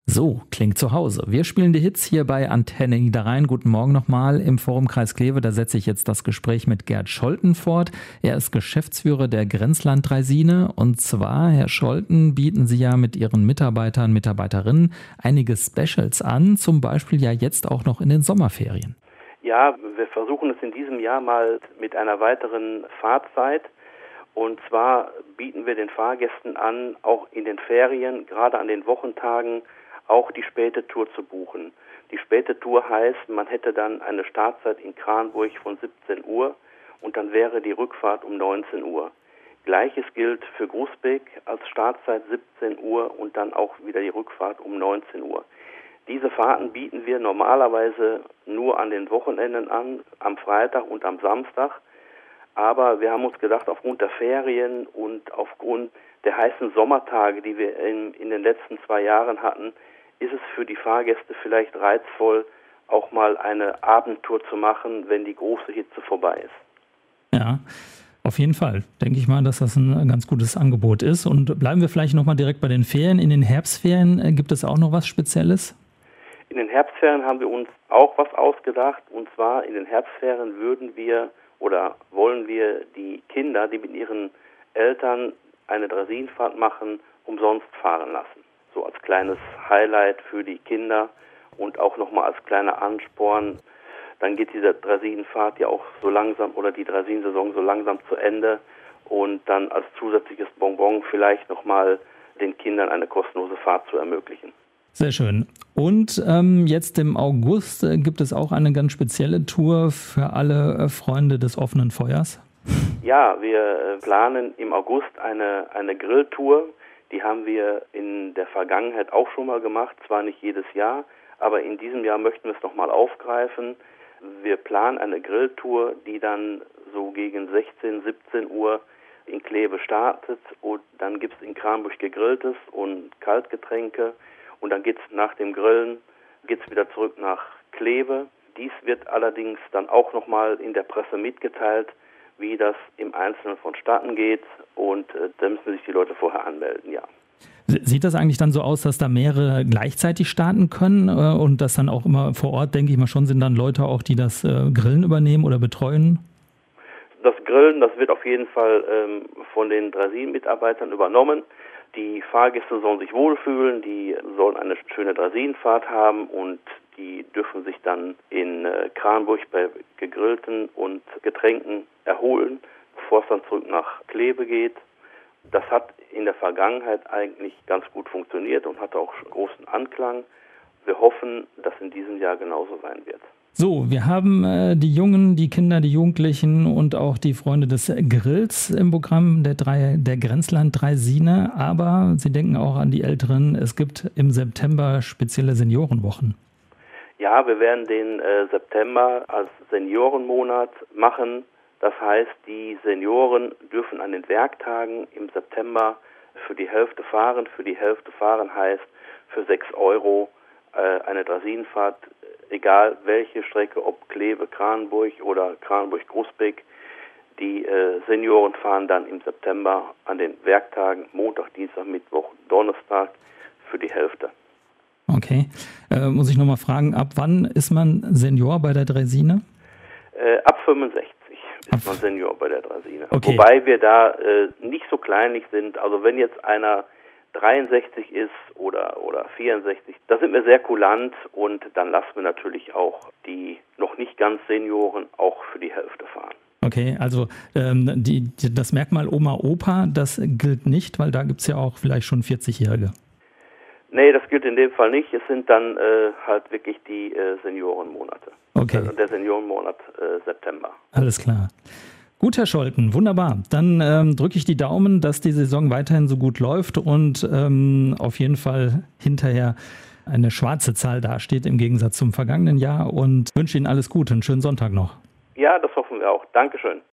So, klingt zu Hause. Wir spielen die Hits hier bei Antenne Niederrhein. Guten Morgen nochmal im Forumkreis Kleve. Da setze ich jetzt das Gespräch mit Gerd Scholten fort. Er ist Geschäftsführer der Grenzland Draisine. Und zwar, Herr Scholten, bieten Sie ja mit Ihren Mitarbeitern, Mitarbeiterinnen einige Specials an. Zum Beispiel ja jetzt auch noch in den Sommerferien. Ja, wir versuchen es in diesem Jahr mal mit einer weiteren Fahrzeit. Und zwar bieten wir den Fahrgästen an, auch in den Ferien, gerade an den Wochentagen, auch die späte Tour zu buchen. Die späte Tour heißt, man hätte dann eine Startzeit in Kranburg von 17 Uhr und dann wäre die Rückfahrt um 19 Uhr. Gleiches gilt für Groesbeek als Startzeit 17 Uhr und dann auch wieder die Rückfahrt um 19 Uhr. Diese Fahrten bieten wir normalerweise nur an den Wochenenden an, am Freitag und am Samstag. Aber wir haben uns gedacht, aufgrund der Ferien und aufgrund der heißen Sommertage, die wir in den letzten 2 Jahren hatten, ist es für die Fahrgäste vielleicht reizvoll, auch mal eine Abendtour zu machen, wenn die große Hitze vorbei ist. Ja, auf jeden Fall. Denke ich mal, dass das ein ganz gutes Angebot ist. Und bleiben wir vielleicht nochmal direkt bei den Ferien. In den Herbstferien gibt es auch noch was Spezielles? In den Herbstferien haben wir uns auch was ausgedacht. Und zwar in den Herbstferien wollen wir die Kinder, die mit ihren Eltern eine Draisinenfahrt machen, umsonst fahren lassen. So als kleines Highlight für die Kinder und auch nochmal als kleiner Ansporn. Dann geht diese Draisinenfahrt ja auch so langsam oder die Draisinensaison so langsam zu Ende und dann als zusätzliches Bonbon vielleicht nochmal den Kindern eine kostenlose Fahrt zu ermöglichen. Sehr schön. Und jetzt im August gibt es auch eine ganz spezielle Tour für alle Freunde des offenen Feuers? Ja, wir planen im August eine Grilltour. Die haben wir in der Vergangenheit auch schon mal gemacht, zwar nicht jedes Jahr, aber in diesem Jahr möchten wir es nochmal aufgreifen. Wir planen eine Grilltour, die dann so gegen 16, 17 Uhr in Kleve startet und dann gibt es in Kranburg Gegrilltes und Kaltgetränke und dann geht's nach dem Grillen wieder zurück nach Kleve. Dies wird allerdings dann auch nochmal in der Presse mitgeteilt, wie das im Einzelnen vonstatten geht und da müssen sich die Leute vorher anmelden, ja. Sieht das eigentlich dann so aus, dass da mehrere gleichzeitig starten können und dass dann auch immer vor Ort, denke ich mal schon, sind dann Leute auch, die das Grillen übernehmen oder betreuen? Das Grillen, das wird auf jeden Fall von den Draisinen-Mitarbeitern übernommen. Die Fahrgäste sollen sich wohlfühlen, die sollen eine schöne Draisinenfahrt haben und die dürfen sich dann in Kranburg bei gegrillten und Getränken erholen, bevor es dann zurück nach Kleve geht. Das hat in der Vergangenheit eigentlich ganz gut funktioniert und hatte auch großen Anklang. Wir hoffen, dass in diesem Jahr genauso sein wird. So, wir haben die Jungen, die Kinder, die Jugendlichen und auch die Freunde des Grills im Programm der Grenzland Draisine. Aber Sie denken auch an die Älteren. Es gibt im September spezielle Seniorenwochen. Ja, wir werden den September als Seniorenmonat machen. Das heißt, die Senioren dürfen an den Werktagen im September für die Hälfte fahren. Für die Hälfte fahren heißt für 6 Euro eine Draisinenfahrt, egal welche Strecke, ob Kleve, Kranburg oder Kranburg-Groesbeek. Die Senioren fahren dann im September an den Werktagen Montag, Dienstag, Mittwoch, Donnerstag für die Hälfte. Okay. Muss ich nochmal fragen, ab wann ist man Senior bei der Draisine? Ab 65 ist man Senior bei der Draisine. Okay. Wobei wir da nicht so kleinlich sind. Also wenn jetzt einer 63 ist oder 64, da sind wir sehr kulant und dann lassen wir natürlich auch die noch nicht ganz Senioren auch für die Hälfte fahren. Okay, also das Merkmal Oma, Opa, das gilt nicht, weil da gibt es ja auch vielleicht schon 40-Jährige. Nee, das gilt in dem Fall nicht. Es sind dann halt wirklich die Seniorenmonate. Okay. Also der Seniorenmonat September. Alles klar. Gut, Herr Scholten, wunderbar. Dann drücke ich die Daumen, dass die Saison weiterhin so gut läuft und auf jeden Fall hinterher eine schwarze Zahl dasteht im Gegensatz zum vergangenen Jahr und wünsche Ihnen alles Gute. Einen schönen Sonntag noch. Ja, das hoffen wir auch. Dankeschön.